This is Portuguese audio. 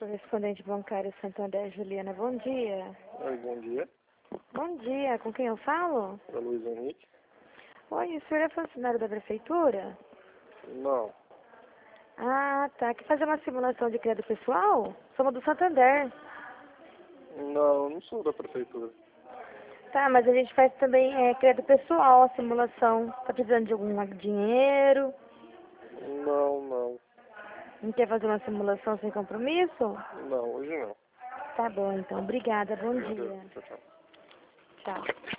Correspondente bancário Santander, Juliana, bom dia. Oi, bom dia. Bom dia, com quem eu falo? É Luiz Henrique? Oi, o senhor é funcionário da prefeitura? Não, Ah, tá. Quer fazer uma simulação de crédito pessoal? Somos do Santander. não sou da prefeitura. Tá, mas a gente faz também crédito pessoal, a simulação. Tá precisando de algum dinheiro? Não, Não quer fazer uma simulação sem compromisso? não, hoje não. Tá bom, então. Obrigada, bom Obrigado. dia. Tchau, tchau. Tchau.